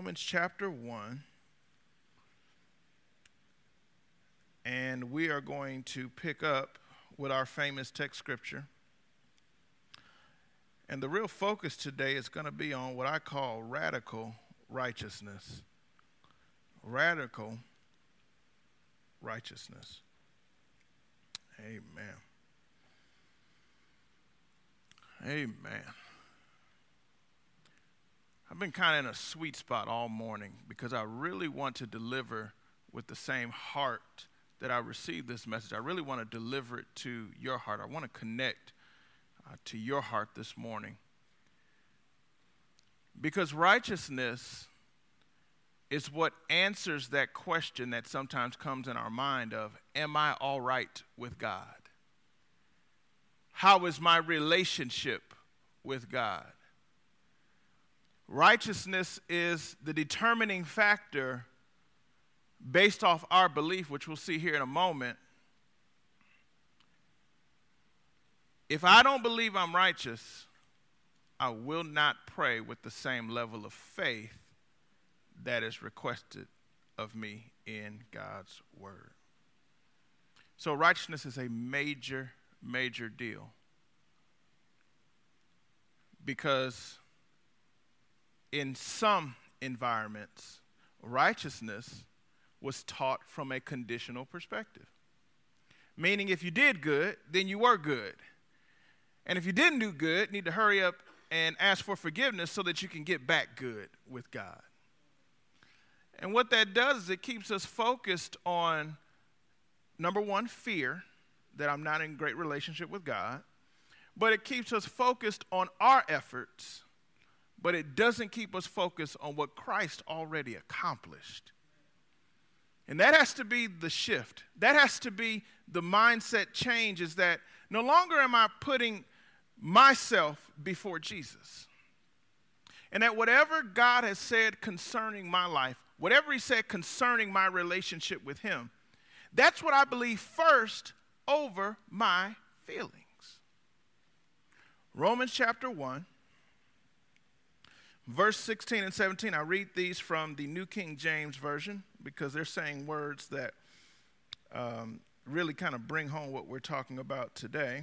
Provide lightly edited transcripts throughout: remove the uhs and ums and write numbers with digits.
Romans chapter 1, and we are going to pick up with our famous text scripture. And the real focus today is going to be on what I call radical righteousness. Radical righteousness. Amen. Amen. I've been kind of in a sweet spot all morning because I really want to deliver with the same heart that I received this message. I really want to deliver it to your heart. I want to connect to your heart this morning. Because righteousness is what answers that question that sometimes comes in our mind of, am I all right with God? How is my relationship with God? Righteousness is the determining factor based off our belief, which we'll see here in a moment. If I don't believe I'm righteous, I will not pray with the same level of faith that is requested of me in God's word. So righteousness is a major, major deal. Because in some environments, righteousness was taught from a conditional perspective. Meaning if you did good, then you were good. And if you didn't do good, you need to hurry up and ask for forgiveness so that you can get back good with God. And what that does is it keeps us focused on, number one, fear, that I'm not in great relationship with God. But it keeps us focused on our efforts, but it doesn't keep us focused on what Christ already accomplished. And that has to be the shift. That has to be the mindset change, is that no longer am I putting myself before Jesus. And that whatever God has said concerning my life, whatever he said concerning my relationship with him, that's what I believe first over my feelings. Romans chapter 1, verse 16 and 17. I read these from the New King James Version because they're saying words that really kind of bring home what we're talking about today.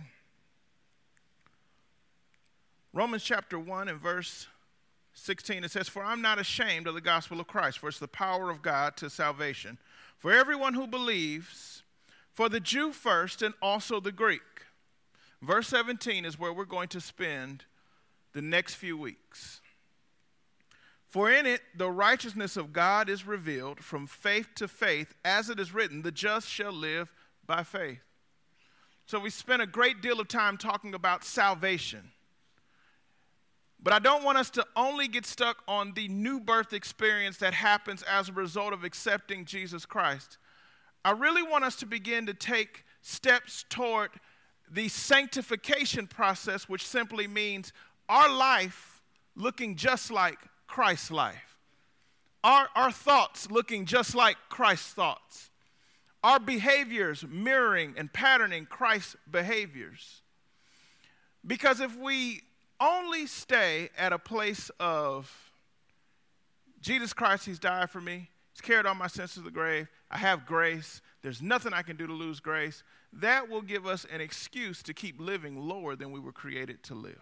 Romans chapter 1 and verse 16, it says, "For I'm not ashamed of the gospel of Christ, for it's the power of God to salvation, for everyone who believes, for the Jew first and also the Greek." Verse 17 is where we're going to spend the next few weeks. "For in it the righteousness of God is revealed from faith to faith, as it is written, the just shall live by faith." So we spent a great deal of time talking about salvation. But I don't want us to only get stuck on the new birth experience that happens as a result of accepting Jesus Christ. I really want us to begin to take steps toward the sanctification process, which simply means our life looking just like Christ's life. Our thoughts looking just like Christ's thoughts. Our behaviors mirroring and patterning Christ's behaviors. Because if we only stay at a place of Jesus Christ, he's died for me, he's carried all my sins to the grave, I have grace, there's nothing I can do to lose grace, that will give us an excuse to keep living lower than we were created to live.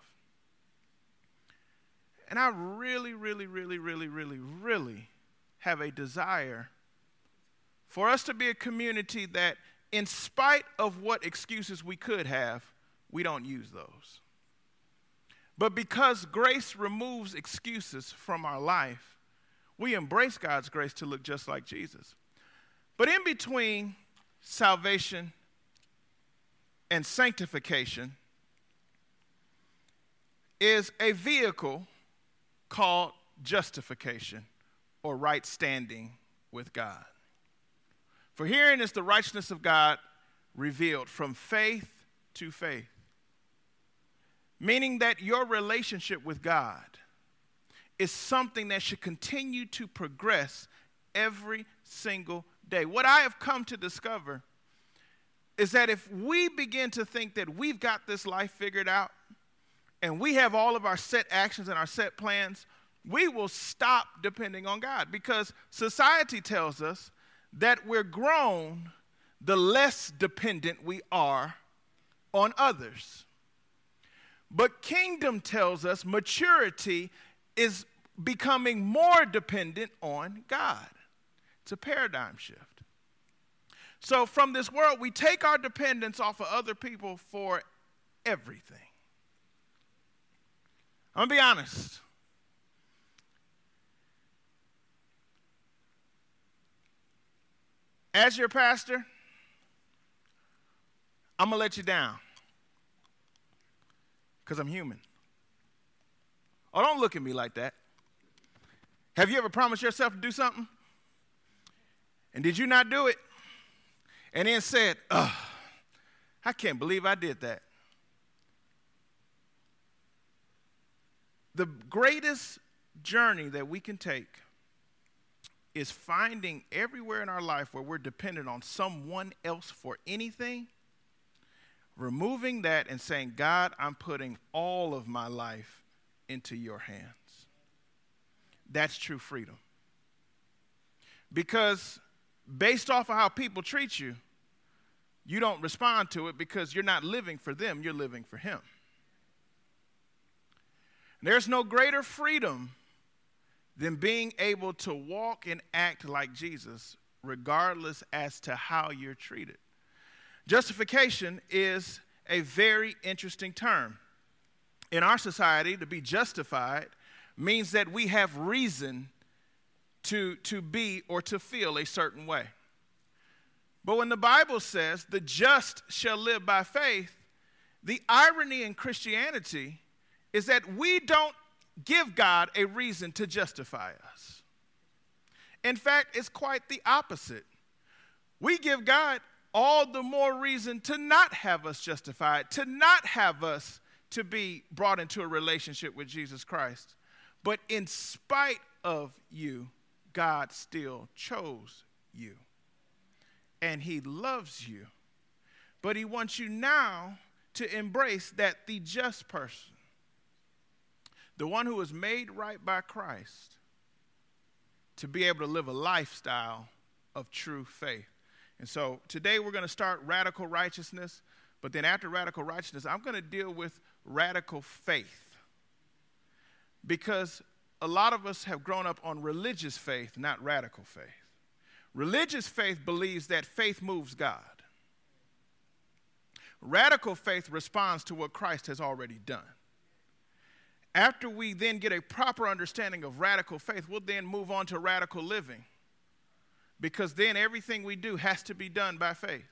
And I really have a desire for us to be a community that, in spite of what excuses we could have, we don't use those. But because grace removes excuses from our life, we embrace God's grace to look just like Jesus. But in between salvation and sanctification is a vehicle called justification, or right standing with God. For herein is the righteousness of God revealed from faith to faith. Meaning that your relationship with God is something that should continue to progress every single day. What I have come to discover is that if we begin to think that we've got this life figured out and we have all of our set actions and our set plans we will stop depending on God, because society tells us that we're grown the less dependent we are on others. But kingdom tells us maturity is becoming more dependent on God. It's a paradigm shift. So from this world, we take our dependence off of other people for everything. I'm going to be honest. As your pastor, I'm going to let you down because I'm human. Oh, don't look at me like that. Have you ever promised yourself to do something? And did you not do it? And then said, I can't believe I did that. The greatest journey that we can take is finding everywhere in our life where we're dependent on someone else for anything, removing that and saying, God, I'm putting all of my life into your hands. That's true freedom. Because based off of how people treat you, you don't respond to it because you're not living for them, you're living for him. There's no greater freedom than being able to walk and act like Jesus, regardless as to how you're treated. Justification is a very interesting term. In our society, to be justified means that we have reason to be or to feel a certain way. But when the Bible says the just shall live by faith, the irony in Christianity is that we don't give God a reason to justify us. In fact, it's quite the opposite. We give God all the more reason to not have us justified, to not have us to be brought into a relationship with Jesus Christ. But in spite of you, God still chose you. And he loves you. But he wants you now to embrace that the just person, the one who was made right by Christ, to be able to live a lifestyle of true faith. And so today we're going to start radical righteousness, but then after radical righteousness, I'm going to deal with radical faith. Because a lot of us have grown up on religious faith, not radical faith. Religious faith believes that faith moves God. Radical faith responds to what Christ has already done. After we then get a proper understanding of radical faith, we'll then move on to radical living. Because then everything we do has to be done by faith.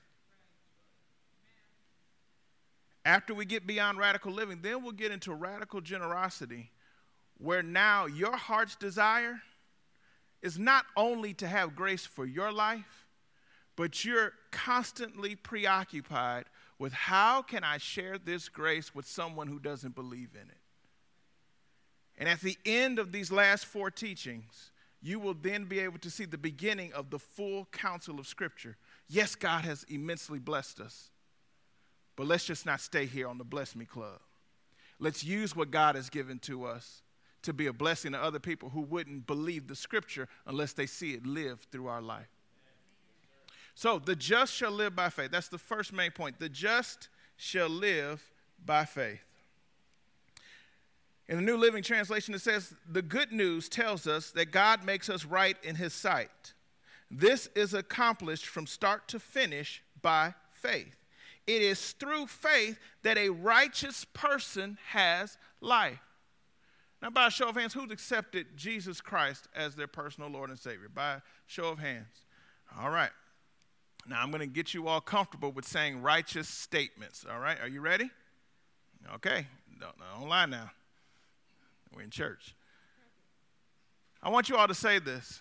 After we get beyond radical living, then we'll get into radical generosity, where now your heart's desire is not only to have grace for your life, but you're constantly preoccupied with how can I share this grace with someone who doesn't believe in it. And at the end of these last 4 teachings, you will then be able to see the beginning of the full counsel of Scripture. Yes, God has immensely blessed us, but let's just not stay here on the Bless Me Club. Let's use what God has given to us to be a blessing to other people who wouldn't believe the Scripture unless they see it lived through our life. So the just shall live by faith. That's the first main point. The just shall live by faith. In the New Living Translation, it says, the good news tells us that God makes us right in his sight. This is accomplished from start to finish by faith. It is through faith that a righteous person has life. Now, by a show of hands, who's accepted Jesus Christ as their personal Lord and Savior? By a show of hands. All right. Now, I'm going to get you all comfortable with saying righteous statements. All right. Are you ready? Okay. Don't lie now. We're in church. I want you all to say this.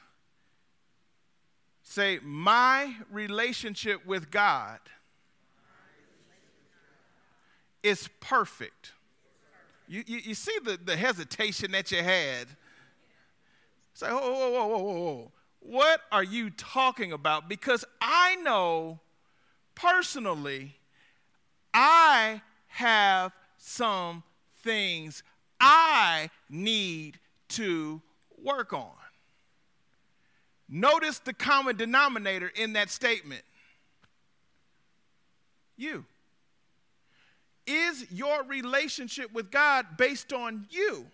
Say, my relationship with God is perfect. You see the hesitation that you had. Say, whoa. What are you talking about? Because I know personally I have some things I need to work on. Notice the common denominator in that statement. You. Is your relationship with God based on you?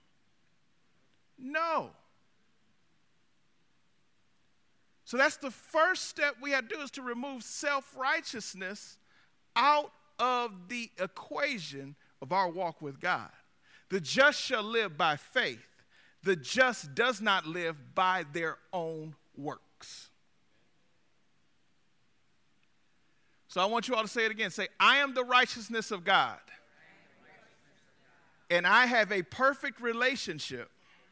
No. So that's the first step we have to do, is to remove self-righteousness out of the equation of our walk with God. The just shall live by faith. The just does not live by their own works. So I want you all to say it again. Say, I am the righteousness of God. And I have a perfect relationship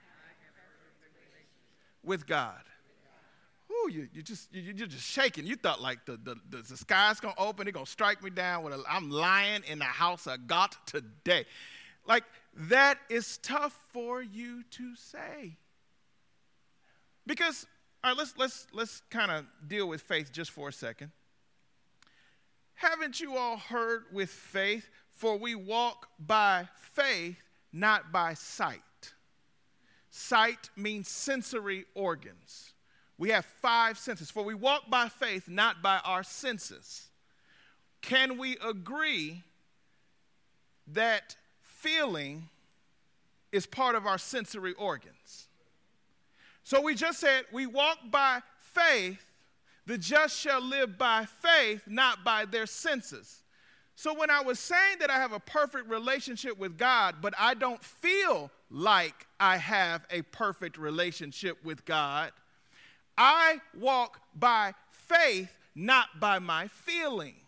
with God. Ooh, you're just shaking. You thought like the sky's going to open. They're going to strike me down. I'm lying in the house of God today. Like, that is tough for you to say. Because, all right, let's kind of deal with faith just for a second. Haven't you all heard with faith, for we walk by faith, not by sight? Sight means sensory organs. We have 5 senses. For we walk by faith, not by our senses. Can we agree that feeling is part of our sensory organs? So we just said we walk by faith. The just shall live by faith, not by their senses. So when I was saying that I have a perfect relationship with God, but I don't feel like I have a perfect relationship with God, I walk by faith, not by my feeling.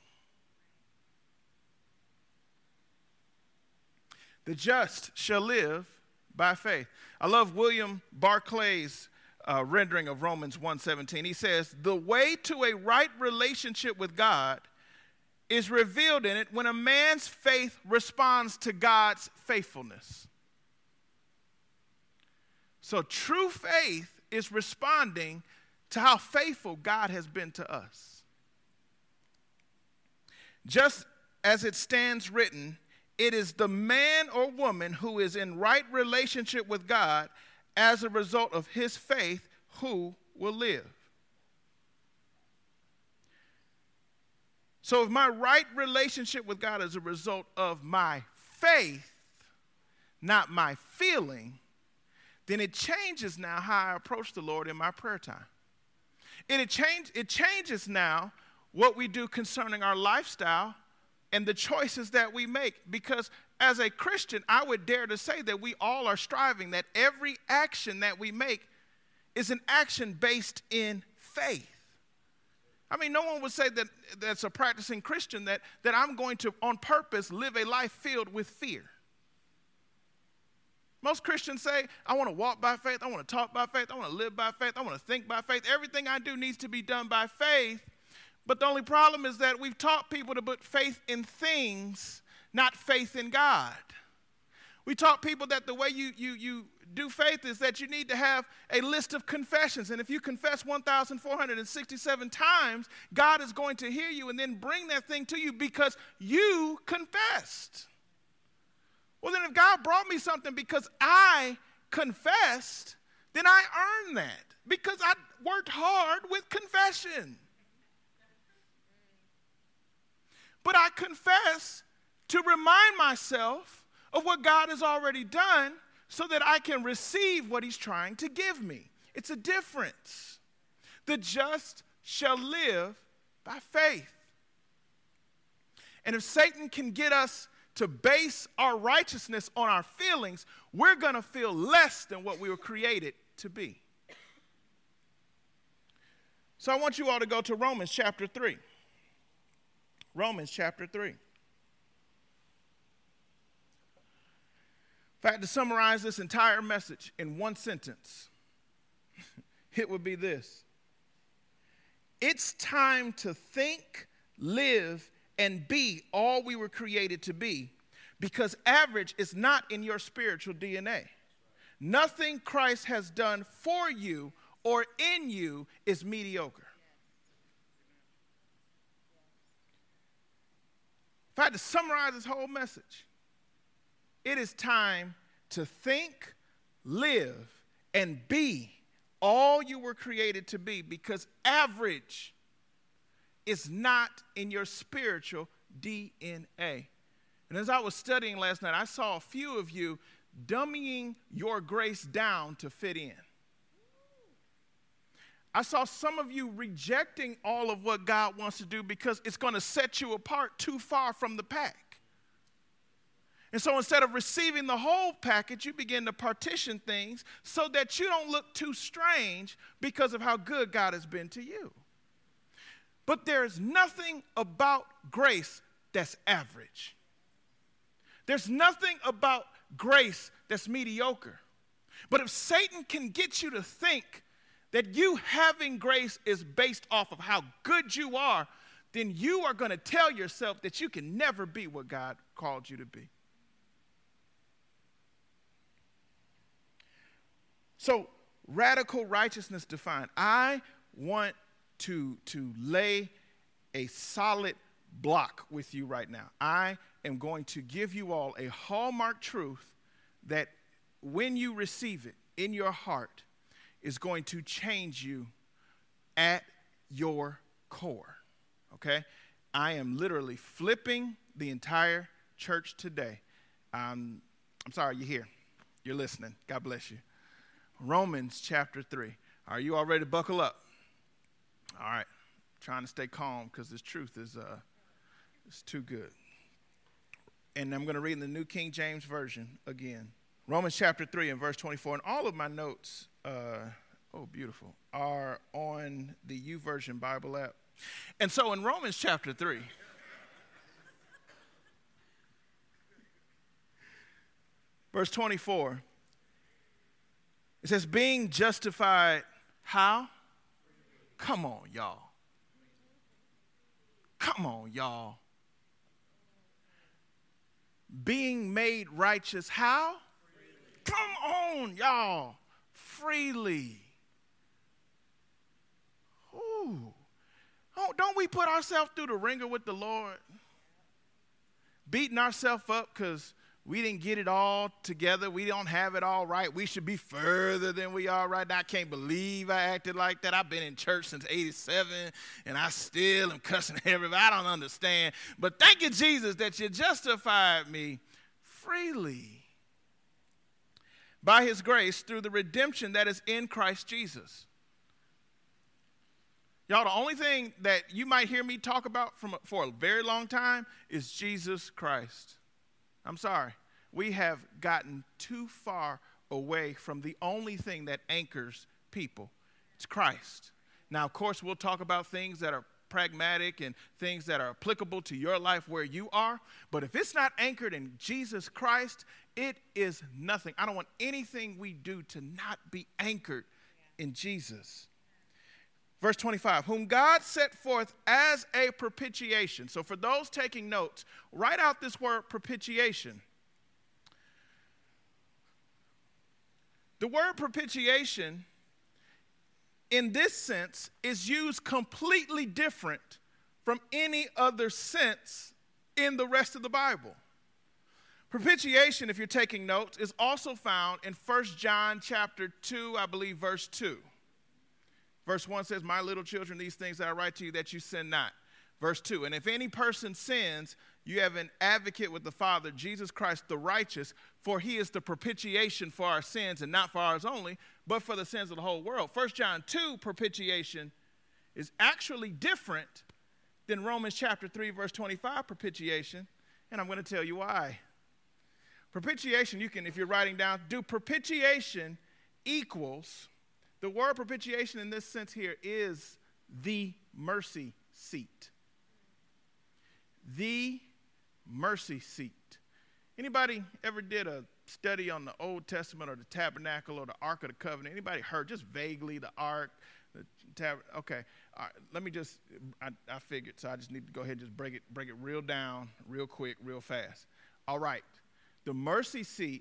The just shall live by faith. I love William Barclay's rendering of Romans 1:17. He says, the way to a right relationship with God is revealed in it when a man's faith responds to God's faithfulness. So true faith is responding to how faithful God has been to us. Just as it stands written, it is the man or woman who is in right relationship with God as a result of his faith who will live. So if my right relationship with God is a result of my faith, not my feeling, then it changes now how I approach the Lord in my prayer time. It changes now what we do concerning our lifestyle and the choices that we make. Because as a Christian, I would dare to say that we all are striving that every action that we make is an action based in faith. I mean, no one would say that that's a practicing Christian that I'm going to, on purpose, live a life filled with fear. Most Christians say, I want to walk by faith, I want to talk by faith, I want to live by faith, I want to think by faith. Everything I do needs to be done by faith. But the only problem is that we've taught people to put faith in things, not faith in God. We taught people that the way you do faith is that you need to have a list of confessions. And if you confess 1,467 times, God is going to hear you and then bring that thing to you because you confessed. Well, then if God brought me something because I confessed, then I earned that because I worked hard with confession. But I confess to remind myself of what God has already done so that I can receive what he's trying to give me. It's a difference. The just shall live by faith. And if Satan can get us to base our righteousness on our feelings, we're going to feel less than what we were created to be. So I want you all to go to Romans chapter 3. Romans chapter 3. If I had to summarize this entire message in one sentence, it would be this. It's time to think, live, and be all we were created to be, because average is not in your spiritual DNA. Nothing Christ has done for you or in you is mediocre. If I had to summarize this whole message, it is time to think, live, and be all you were created to be, because average is not in your spiritual DNA. And as I was studying last night, I saw a few of you dummying your grace down to fit in. I saw some of you rejecting all of what God wants to do because it's going to set you apart too far from the pack. And so instead of receiving the whole package, you begin to partition things so that you don't look too strange because of how good God has been to you. But there's nothing about grace that's average. There's nothing about grace that's mediocre. But if Satan can get you to think that you having grace is based off of how good you are, then you are going to tell yourself that you can never be what God called you to be. So, radical righteousness defined. I want to lay a solid block with you right now. I am going to give you all a hallmark truth that when you receive it in your heart is going to change you at your core. Okay? I am literally flipping the entire church today. I'm sorry, you're here. You're listening. God bless you. Romans chapter 3. Are you all ready to buckle up? All right. I'm trying to stay calm because this truth is too good. And I'm going to read in the New King James Version again. Romans chapter 3 and verse 24. And all of my notes, beautiful, are on the YouVersion Bible app. And so in Romans chapter 3, verse 24, it says, being justified, how? Come on, y'all. Come on, y'all. Being made righteous, how? Freely. Come on, y'all. Freely. Ooh. Oh, don't we put ourselves through the ringer with the Lord? Beating ourselves up because we didn't get it all together. We don't have it all right. We should be further than we are right now. I can't believe I acted like that. I've been in church since 87, and I still am cussing everybody. I don't understand. But thank you, Jesus, that you justified me freely by his grace through the redemption that is in Christ Jesus. Y'all, the only thing that you might hear me talk about for a very long time is Jesus Christ. I'm sorry. We have gotten too far away from the only thing that anchors people. It's Christ. Now, of course, we'll talk about things that are pragmatic and things that are applicable to your life where you are. But if it's not anchored in Jesus Christ, it is nothing. I don't want anything we do to not be anchored in Jesus. Verse 25, whom God set forth as a propitiation. So for those taking notes, write out this word propitiation. The word propitiation, in this sense, is used completely different from any other sense in the rest of the Bible. Propitiation, if you're taking notes, is also found in 1 John chapter 2, I believe, verse 2. Verse 1 says, my little children, these things that I write to you, that you sin not. Verse 2, and if any person sins, you have an advocate with the Father, Jesus Christ the righteous, for he is the propitiation for our sins, and not for ours only, but for the sins of the whole world. 1 John 2, propitiation, is actually different than Romans chapter 3, verse 25, propitiation, and I'm going to tell you why. Propitiation, you can, if you're writing down, do propitiation equals... The word propitiation in this sense here is the mercy seat. The mercy seat. Anybody ever did a study on the Old Testament or the tabernacle or the Ark of the Covenant? Anybody heard just vaguely the Ark, the tabernacle? Okay, all right, let me just, I figured, so I just need to go ahead and just break it real down, real quick, real fast. All right, the mercy seat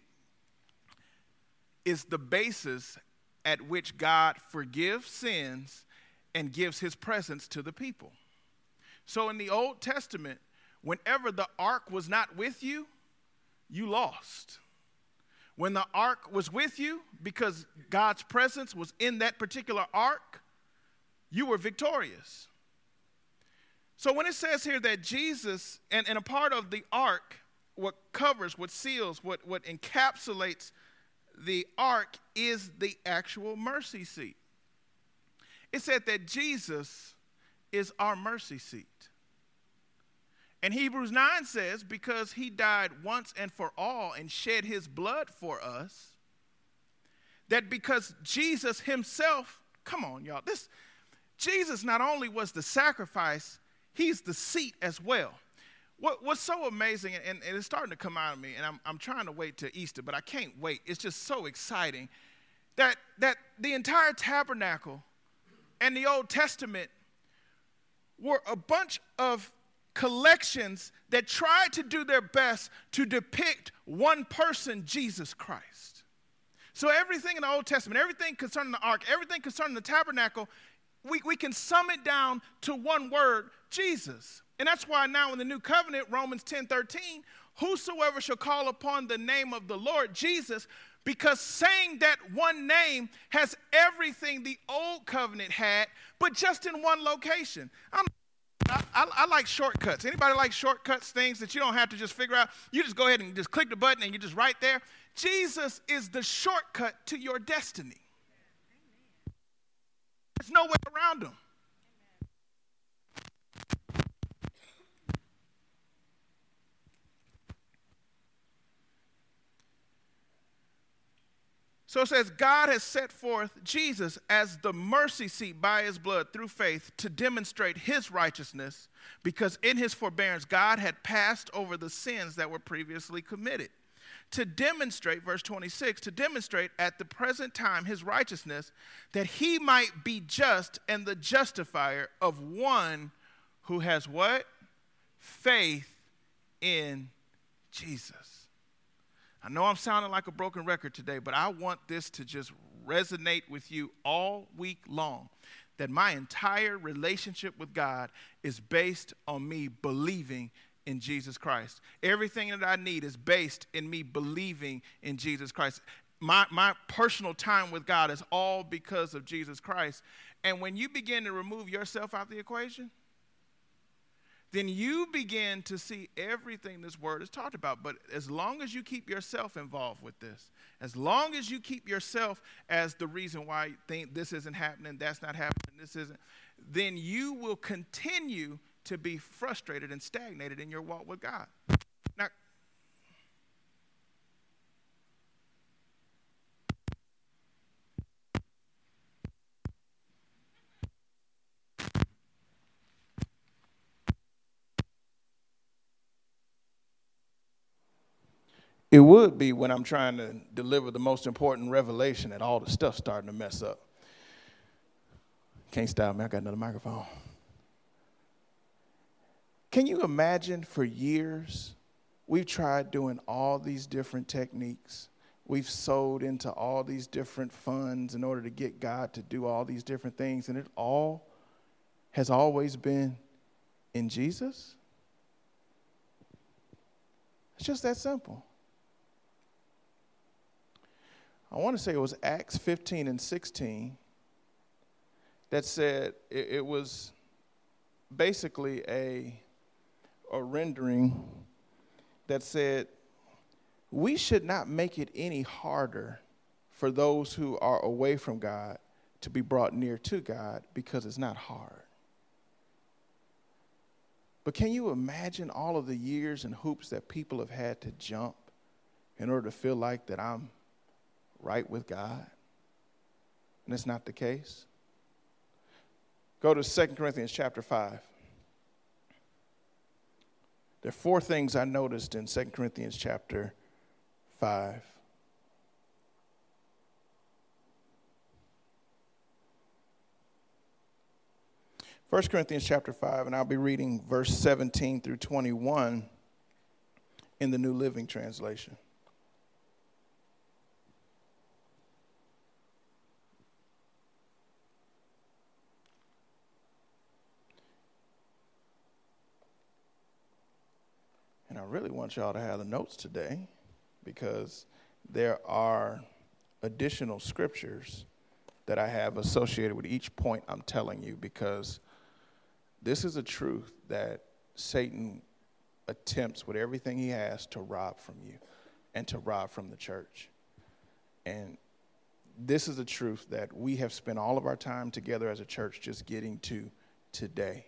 is the basis at which God forgives sins and gives his presence to the people. So in the Old Testament, whenever the ark was not with you, you lost. When the ark was with you, because God's presence was in that particular ark, you were victorious. So when it says here that Jesus, and a part of the ark, what covers, what seals, what encapsulates the ark is the actual mercy seat. It said that Jesus is our mercy seat. And Hebrews 9 says, because he died once and for all and shed his blood for us, that because Jesus himself, come on, y'all, Jesus not only was the sacrifice, he's the seat as well. What's so amazing, and it's starting to come out of me, and I'm trying to wait till Easter, but I can't wait. It's just so exciting that the entire tabernacle and the Old Testament were a bunch of collections that tried to do their best to depict one person, Jesus Christ. So everything in the Old Testament, everything concerning the ark, everything concerning the tabernacle, we can sum it down to one word, Jesus. And that's why now in the new covenant, Romans 10:13, whosoever shall call upon the name of the Lord Jesus, because saying that one name has everything the old covenant had, but just in one location. I like shortcuts. Anybody like shortcuts, things that you don't have to just figure out? You just go ahead and just click the button and you're just right there. Jesus is the shortcut to your destiny. There's no way around him. So it says, God has set forth Jesus as the mercy seat by his blood through faith to demonstrate his righteousness, because in his forbearance God had passed over the sins that were previously committed. To demonstrate, verse 26, to demonstrate at the present time his righteousness, that he might be just and the justifier of one who has what? Faith in Jesus. I know I'm sounding like a broken record today, but I want this to just resonate with you all week long, that my entire relationship with God is based on me believing in Jesus Christ. Everything that I need is based in me believing in Jesus Christ. My personal time with God is all because of Jesus Christ. And when you begin to remove yourself out of the equation, then you begin to see everything this word is talked about. But as long as you keep yourself involved with this, as long as you keep yourself as the reason why you think this isn't happening, that's not happening, this isn't, then you will continue to be frustrated and stagnated in your walk with God. Now, it would be when I'm trying to deliver the most important revelation that all the stuff's starting to mess up. Can't stop me, I got another microphone. Can you imagine for years, we've tried doing all these different techniques. We've sold into all these different funds in order to get God to do all these different things, and it all has always been in Jesus? It's just that simple. I want to say it was Acts 15 and 16 that said it was basically a rendering that said, we should not make it any harder for those who are away from God to be brought near to God, because it's not hard. But can you imagine all of the years and hoops that people have had to jump in order to feel like that I'm right with God? And it's not the case. Go to 2 Corinthians chapter 5. There are 4 things I noticed in 2 Corinthians chapter 5. First Corinthians chapter 5, and I'll be reading verse 17 through 21 in the New Living Translation. And I really want y'all to have the notes today, because there are additional scriptures that I have associated with each point I'm telling you, because this is a truth that Satan attempts with everything he has to rob from you and to rob from the church. And this is a truth that we have spent all of our time together as a church just getting to today.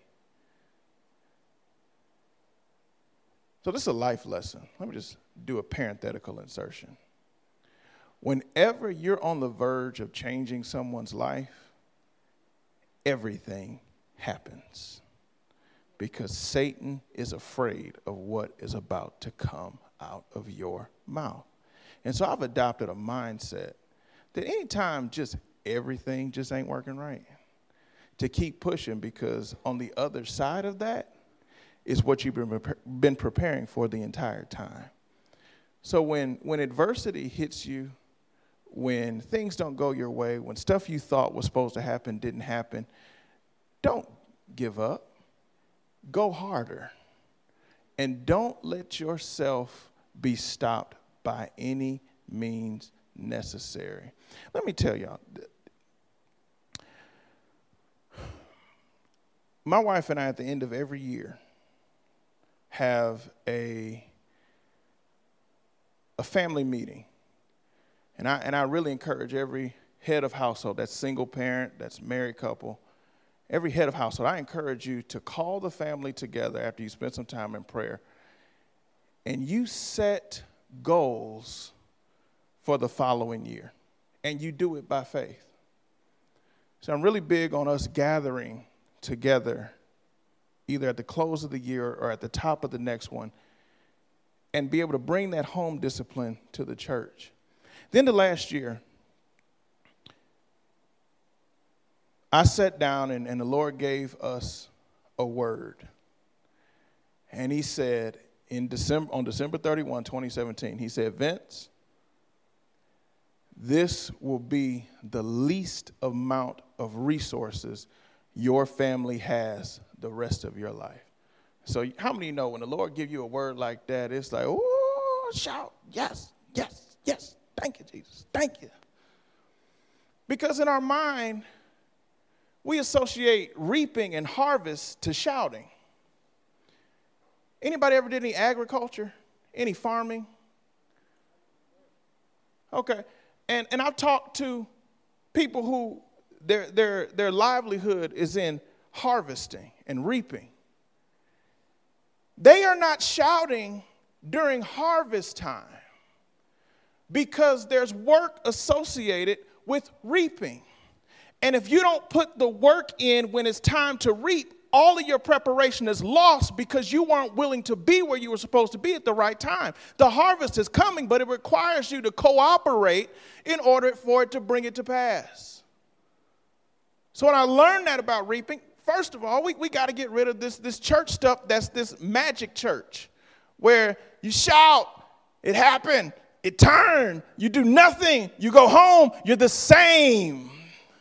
So this is a life lesson. Let me just do a parenthetical insertion. Whenever you're on the verge of changing someone's life, everything happens, because Satan is afraid of what is about to come out of your mouth. And so I've adopted a mindset that anytime just everything just ain't working right, to keep pushing, because on the other side of that is what you've been preparing for the entire time. So when adversity hits you, when things don't go your way, when stuff you thought was supposed to happen didn't happen, don't give up. Go harder. And don't let yourself be stopped by any means necessary. Let me tell y'all, my wife and I, at the end of every year, have a family meeting. And I really encourage every head of household, that's single parent, that's married couple, every head of household, I encourage you to call the family together after you spend some time in prayer, and you set goals for the following year, and you do it by faith. So I'm really big on us gathering together either at the close of the year or at the top of the next one, and be able to bring that home discipline to the church. Then the last year, I sat down and the Lord gave us a word. And he said on December 31, 2017, he said, Vince, this will be the least amount of resources your family has the rest of your life. So how many know when the Lord give you a word like that, it's like, oh, shout, yes, yes, yes. Thank you, Jesus. Thank you. Because in our mind, we associate reaping and harvest to shouting. Anybody ever did any agriculture? Any farming? Okay. And I've talked to people who their livelihood is in harvesting and reaping. They are not shouting during harvest time, because there's work associated with reaping. And if you don't put the work in when it's time to reap, all of your preparation is lost because you weren't willing to be where you were supposed to be at the right time. The harvest is coming, but it requires you to cooperate in order for it to bring it to pass. So when I learned that about reaping, first of all, we got to get rid of this church stuff that's this magic church where you shout, it happened, it turned, you do nothing, you go home, you're the same.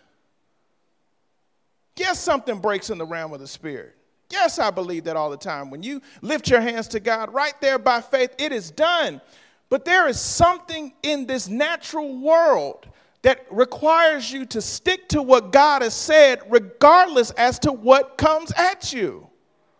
Yes, something breaks in the realm of the spirit. Yes, I believe that all the time. When you lift your hands to God right there by faith, it is done. But there is something in this natural world that requires you to stick to what God has said, regardless as to what comes at you.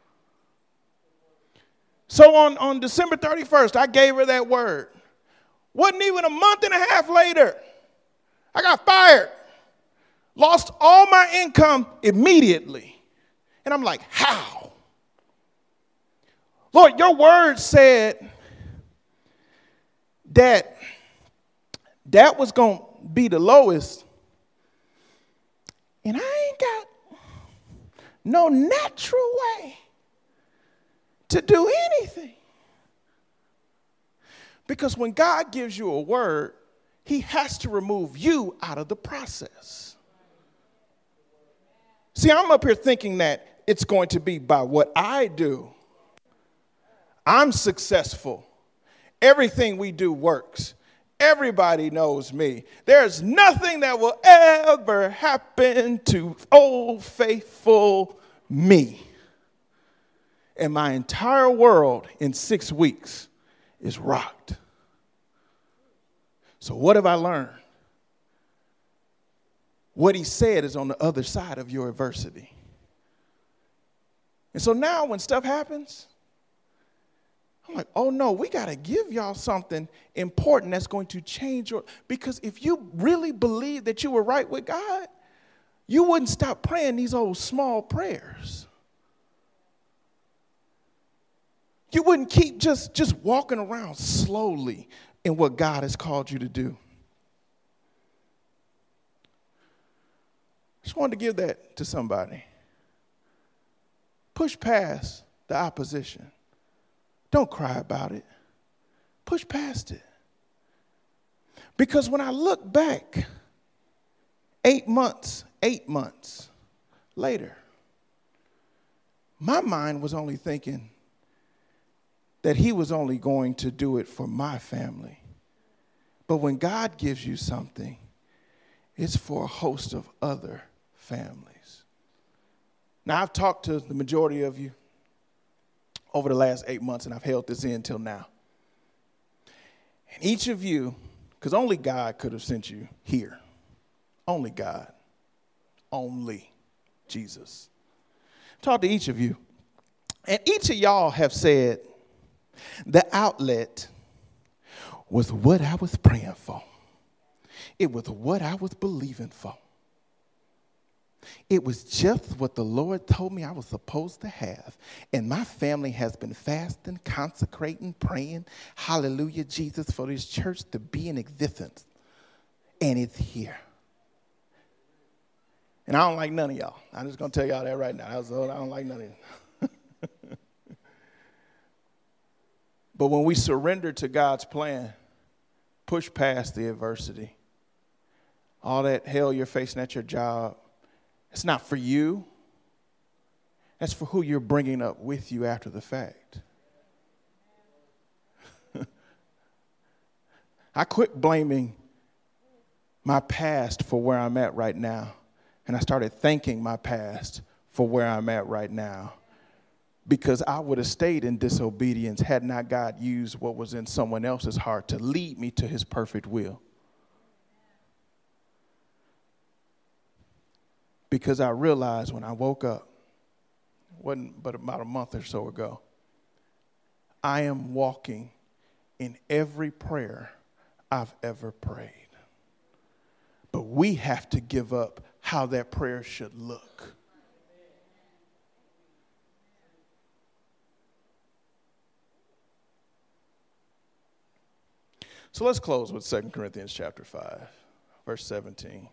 So on December 31st, I gave her that word. Wasn't even a month and a half later, I got fired. Lost all my income immediately. And I'm like, how? Lord, your word said that was going to be the lowest. And I ain't got no natural way to do anything. Because when God gives you a word, he has to remove you out of the process. See, I'm up here thinking that it's going to be by what I do. I'm successful. Everything we do works. Everybody knows me. There's nothing that will ever happen to old faithful me. And my entire world in 6 weeks is rocked. So what have I learned? What he said is on the other side of your adversity. And so now when stuff happens, I'm like, oh no, we got to give y'all something important that's going to change your, because if you really believe that you were right with God, you wouldn't stop praying these old small prayers. You wouldn't keep just walking around slowly in what God has called you to do. Just wanted to give that to somebody. Push past the opposition. Don't cry about it. Push past it. Because when I look back 8 months later, my mind was only thinking that he was only going to do it for my family. But when God gives you something, it's for a host of other families. Now, I've talked to the majority of you over the last 8 months, and I've held this in till now. And each of you, because only God could have sent you here. Only God. Only Jesus. Talk to each of you. And each of y'all have said the outlet was what I was praying for. It was what I was believing for. It was just what the Lord told me I was supposed to have. And my family has been fasting, consecrating, praying, hallelujah, Jesus, for this church to be in existence. And it's here. And I don't like none of y'all. I'm just going to tell y'all that right now. I don't like none of you. But when we surrender to God's plan, push past the adversity. All that hell you're facing at your job, it's not for you. That's for who you're bringing up with you after the fact. I quit blaming my past for where I'm at right now, and I started thanking my past for where I'm at right now, because I would have stayed in disobedience had not God used what was in someone else's heart to lead me to his perfect will. Because I realized when I woke up, wasn't but about a month or so ago, I am walking in every prayer I've ever prayed. But we have to give up how that prayer should look. So let's close with 2 Corinthians chapter 5, verse 17.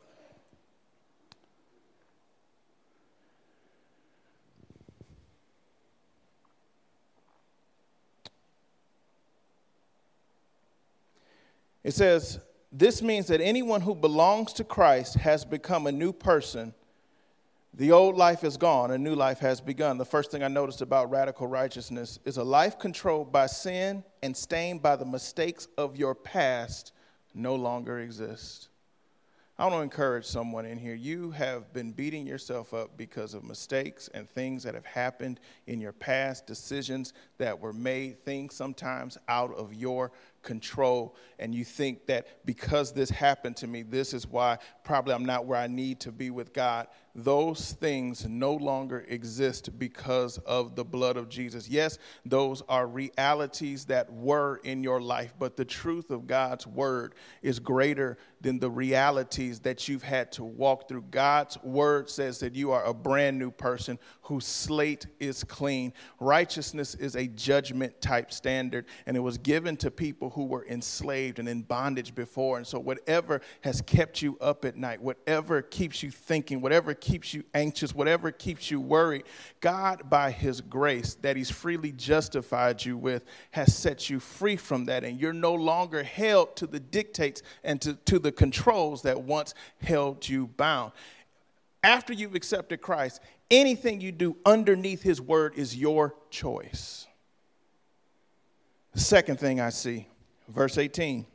It says, this means that anyone who belongs to Christ has become a new person. The old life is gone, a new life has begun. The first thing I noticed about radical righteousness is a life controlled by sin and stained by the mistakes of your past no longer exists. I want to encourage someone in here. You have been beating yourself up because of mistakes and things that have happened in your past, decisions that were made, things sometimes out of your control. And you think that because this happened to me, this is why probably I'm not where I need to be with God. Those things no longer exist because of the blood of Jesus. Yes, those are realities that were in your life, but the truth of God's word is greater than the realities that you've had to walk through. God's word says that you are a brand new person whose slate is clean. Righteousness is a judgment type standard, and it was given to people who were enslaved and in bondage before. And so whatever has kept you up at night, whatever keeps you thinking, whatever keeps you anxious, whatever keeps you worried, God, by his grace that he's freely justified you with, has set you free from that. And you're no longer held to the dictates and to the controls that once held you bound. After you've accepted Christ, anything you do underneath his word is your choice. The second thing I see, verse 18.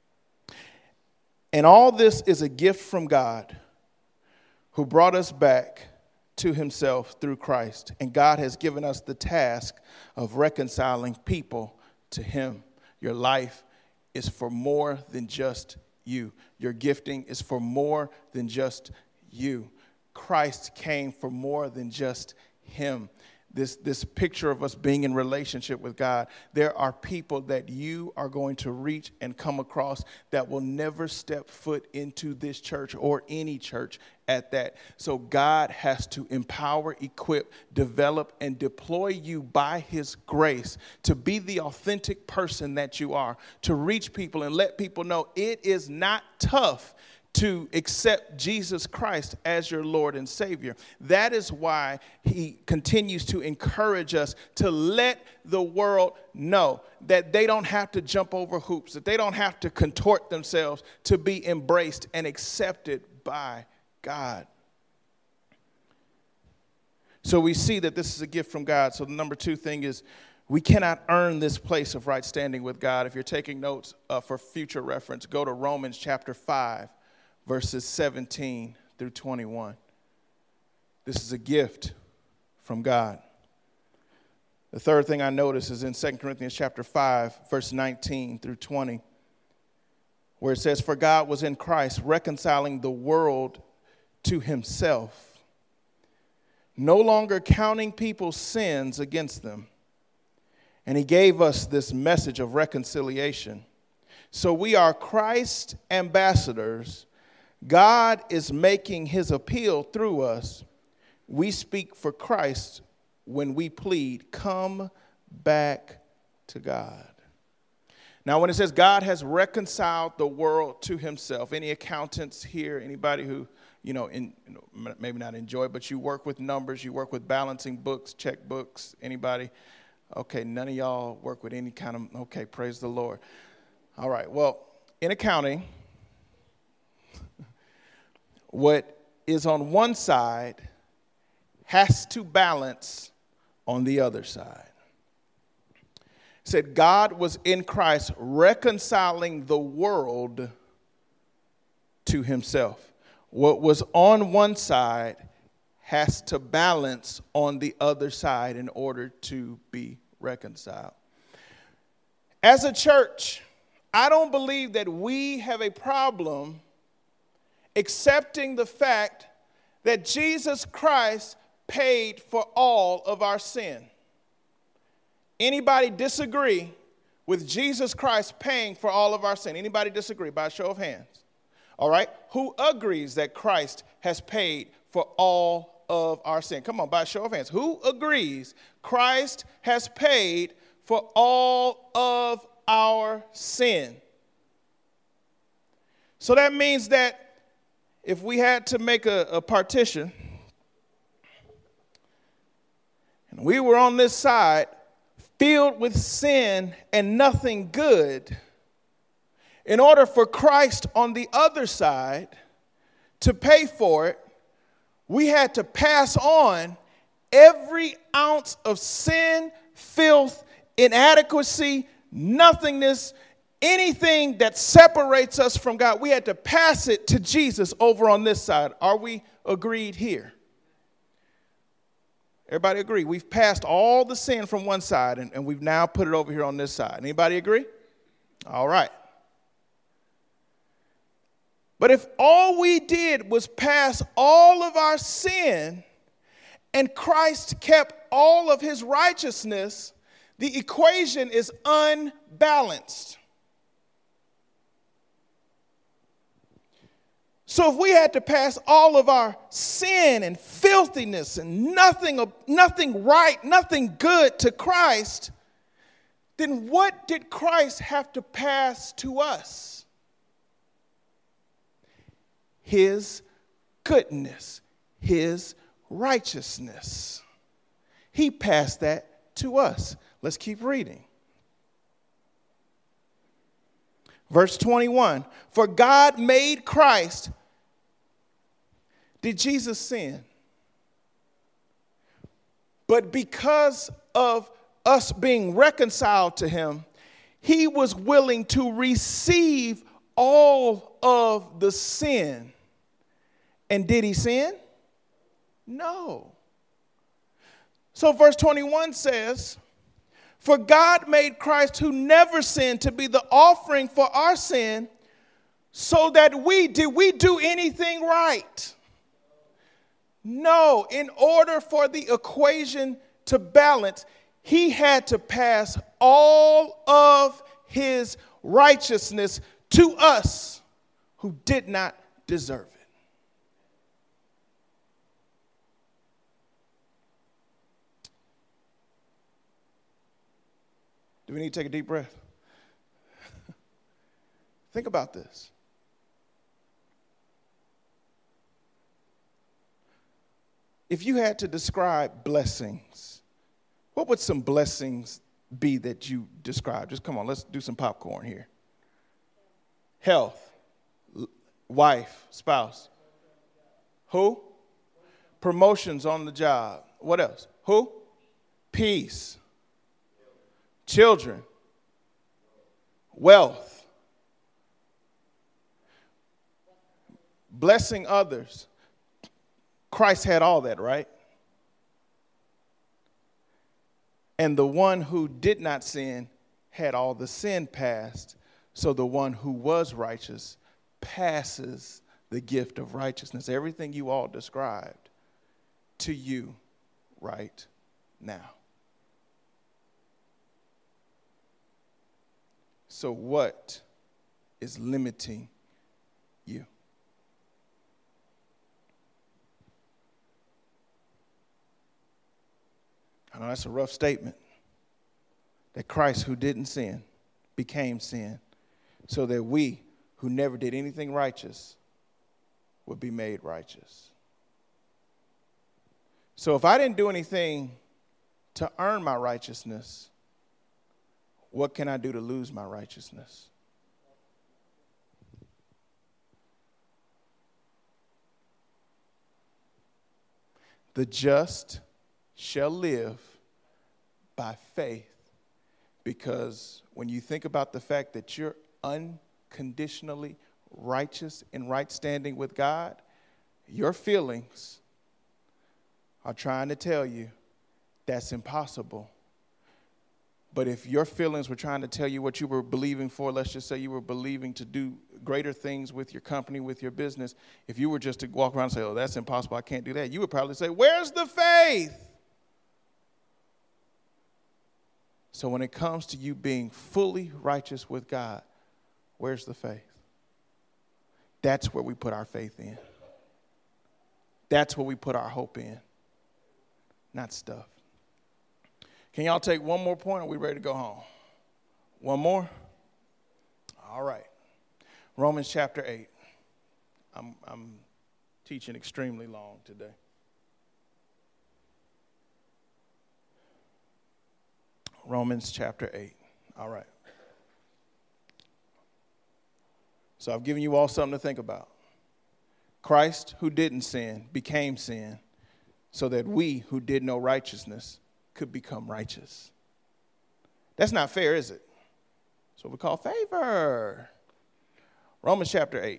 And all this is a gift from God, who brought us back to himself through Christ. And God has given us the task of reconciling people to him. Your life is for more than just you. Your gifting is for more than just you. Christ came for more than just him. This picture of us being in relationship with God, there are people that you are going to reach and come across that will never step foot into this church or any church at that. So God has to empower, equip, develop, and deploy you by his grace to be the authentic person that you are, to reach people and let people know it is not tough to accept Jesus Christ as your Lord and Savior. That is why he continues to encourage us to let the world know that they don't have to jump over hoops, that they don't have to contort themselves to be embraced and accepted by God. So we see that this is a gift from God. So the number 2 thing is we cannot earn this place of right standing with God. If you're taking notes for future reference, go to Romans chapter 5. Verses 17 through 21. This is a gift from God. The third thing I notice is in 2 Corinthians chapter 5, verse 19 through 20, where it says, "For God was in Christ reconciling the world to himself, no longer counting people's sins against them. And he gave us this message of reconciliation. So we are Christ's ambassadors. God is making his appeal through us. We speak for Christ when we plead, come back to God." Now, when it says God has reconciled the world to himself, any accountants here, anybody who, maybe not enjoy, but you work with numbers, you work with balancing books, checkbooks, anybody? Okay, none of y'all work with any kind of, okay, praise the Lord. All right, well, in accounting, what is on one side has to balance on the other side. It said God was in Christ reconciling the world to himself. What was on one side has to balance on the other side in order to be reconciled. As a church, I don't believe that we have a problem accepting the fact that Jesus Christ paid for all of our sin. Anybody disagree with Jesus Christ paying for all of our sin? Anybody disagree? By a show of hands. All right. Who agrees that Christ has paid for all of our sin? Come on, by a show of hands. Who agrees Christ has paid for all of our sin? So that means that if we had to make a partition, and we were on this side filled with sin and nothing good, in order for Christ on the other side to pay for it, we had to pass on every ounce of sin, filth, inadequacy, nothingness, anything that separates us from God. We had to pass it to Jesus over on this side. Are we agreed here? Everybody agree? We've passed all the sin from one side, and we've now put it over here on this side. Anybody agree? All right. But if all we did was pass all of our sin and Christ kept all of his righteousness, the equation is unbalanced. So if we had to pass all of our sin and filthiness and nothing right, nothing good to Christ, then what did Christ have to pass to us? His goodness, his righteousness. He passed that to us. Let's keep reading. Verse 21, for God made Christ. Did Jesus sin? But because of us being reconciled to him, he was willing to receive all of the sin. And did he sin? No. So verse 21 says, for God made Christ who never sinned to be the offering for our sin, So that did we do anything right? No. In order for the equation to balance, he had to pass all of his righteousness to us who did not deserve it. Do we need to take a deep breath? Think about this. If you had to describe blessings, what would some blessings be that you describe? Just come on, let's do some popcorn here. Health, wife, spouse. Who? Promotions on the job. What else? Who? Peace. Children. Wealth. Blessing others. Christ had all that, right? And the one who did not sin had all the sin passed. So the one who was righteous passes the gift of righteousness. Everything you all described to you right now. So what is limiting you? I know that's a rough statement. That Christ, who didn't sin, became sin, so that we, who never did anything righteous, would be made righteous. So if I didn't do anything to earn my righteousness, what can I do to lose my righteousness? The just shall live by faith, because when you think about the fact that you're unconditionally righteous in right standing with God, your feelings are trying to tell you that's impossible. But if your feelings were trying to tell you what you were believing for, let's just say you were believing to do greater things with your company, with your business, if you were just to walk around and say, oh, that's impossible, I can't do that, you would probably say, where's the faith? So when it comes to you being fully righteous with God, where's the faith? That's where we put our faith in. That's where we put our hope in, not stuff. Can y'all take one more point, or are we ready to go home? One more? All right. Romans chapter 8. I'm teaching extremely long today. Romans chapter 8. All right. So I've given you all something to think about. Christ, who didn't sin, became sin, so that we who did no righteousness could become righteous. That's not fair, is it? That's what we call favor. Romans chapter 8.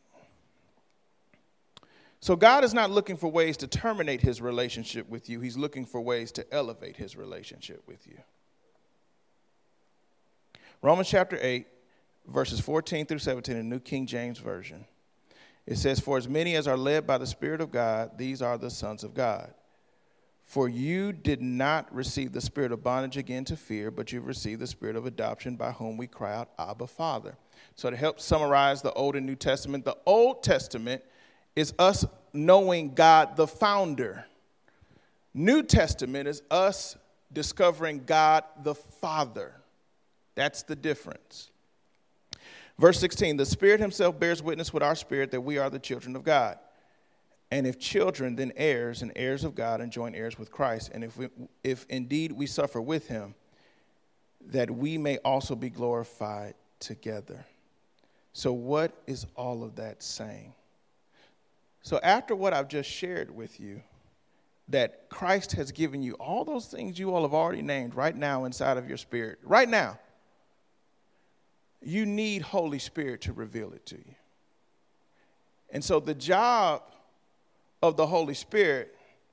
So God is not looking for ways to terminate his relationship with you. He's looking for ways to elevate his relationship with you. Romans chapter 8, verses 14 through 17 in the New King James Version. It says, for as many as are led by the Spirit of God, these are the sons of God. For you did not receive the spirit of bondage again to fear, but you've received the spirit of adoption, by whom we cry out, Abba, Father. So to help summarize the Old and New Testament, the Old Testament is us knowing God the founder. New Testament is us discovering God the Father. That's the difference. Verse 16, the Spirit himself bears witness with our spirit that we are the children of God. And if children, then heirs, and heirs of God, and joint heirs with Christ. And if indeed we suffer with him, that we may also be glorified together. So what is all of that saying? So after what I've just shared with you, that Christ has given you all those things you all have already named right now inside of your spirit, right now, you need Holy Spirit to reveal it to you. And so the job of the Holy Spirit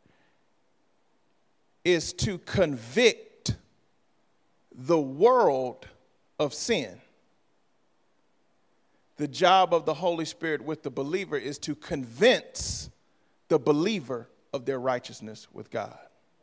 is to convict the world of sin, The job of the Holy Spirit with the believer is to convince the believer of their righteousness with God.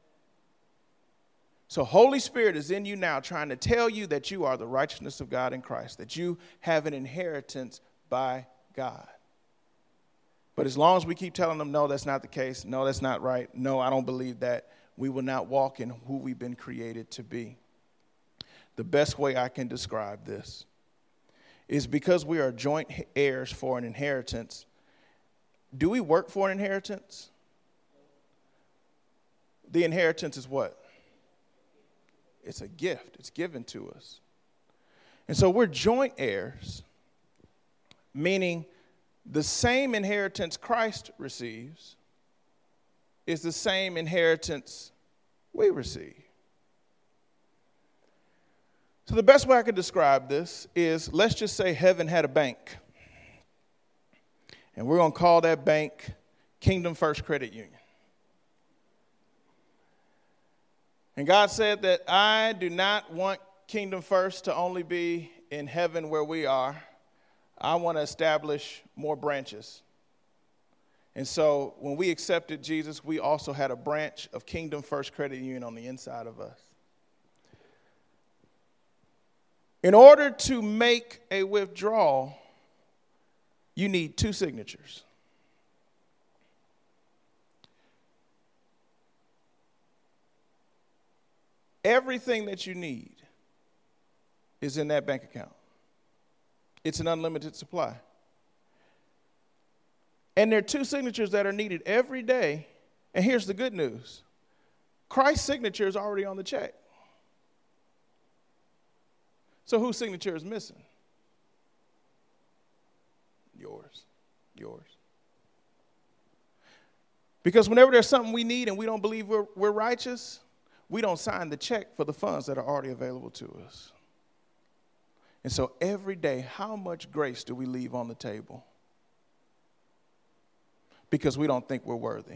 So Holy Spirit is in you now trying to tell you that you are the righteousness of God in Christ, that you have an inheritance by God. But as long as we keep telling them, no, that's not the case, no, that's not right, no, I don't believe that, we will not walk in who we've been created to be. The best way I can describe this is because we are joint heirs for an inheritance. Do we work for an inheritance? The inheritance is what? It's a gift. It's given to us. And so we're joint heirs, meaning the same inheritance Christ receives is the same inheritance we receive. So the best way I could describe this is, let's just say heaven had a bank. And we're going to call that bank Kingdom First Credit Union. And God said that I do not want Kingdom First to only be in heaven where we are. I want to establish more branches. And so when we accepted Jesus, we also had a branch of Kingdom First Credit Union on the inside of us. In order to make a withdrawal, you need 2 signatures. Everything that you need is in that bank account. It's an unlimited supply. And there are 2 signatures that are needed every day. And here's the good news. Christ's signature is already on the check. So whose signature is missing? Yours. Because whenever there's something we need and we don't believe we're righteous, we don't sign the check for the funds that are already available to us. And so every day, how much grace do we leave on the table? Because we don't think we're worthy.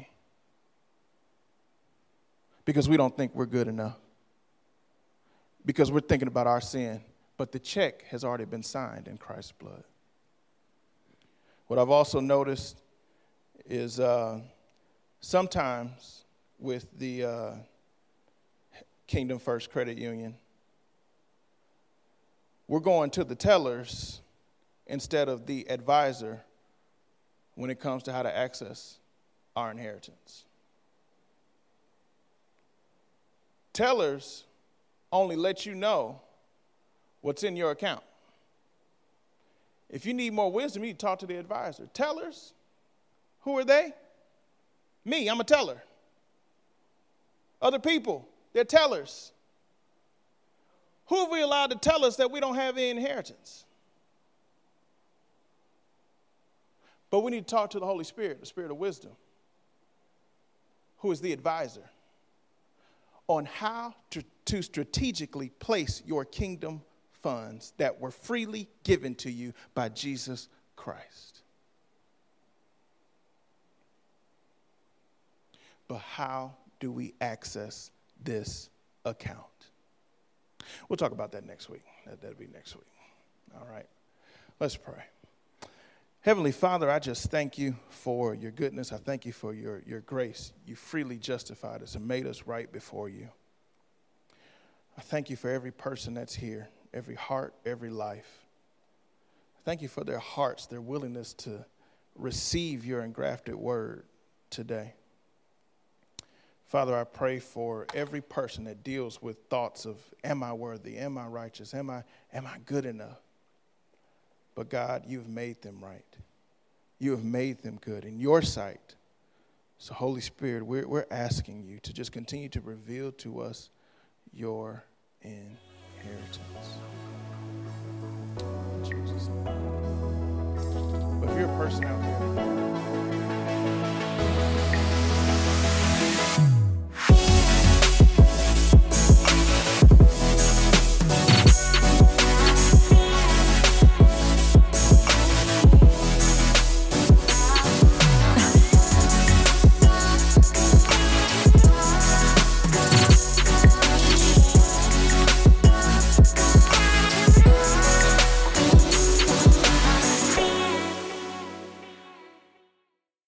Because we don't think we're good enough. Because we're thinking about our sin. But the check has already been signed in Christ's blood. What I've also noticed is sometimes with the Kingdom First Credit Union, we're going to the tellers instead of the advisor when it comes to how to access our inheritance. Tellers only let you know what's in your account. If you need more wisdom, you need to talk to the advisor. Tellers, who are they? Me, I'm a teller. Other people, they're tellers. Who have we allowed to tell us that we don't have any inheritance? But we need to talk to the Holy Spirit, the Spirit of wisdom, who is the advisor, on how to strategically place your kingdom funds that were freely given to you by Jesus Christ. But how do we access this account? We'll talk about that next week. That'll be next week. All right. Let's pray. Heavenly Father, I just thank you for your goodness. I thank you for your grace. You freely justified us and made us right before you. I thank you for every person that's here, every heart, every life. Thank you for their hearts, their willingness to receive your engrafted word today. Father, I pray for every person that deals with thoughts of, am I worthy? Am I righteous? Am I good enough? But God, you've made them right. You have made them good in your sight. So Holy Spirit, we're asking you to just continue to reveal to us your inheritance. In Jesus' name. But if you're a person out there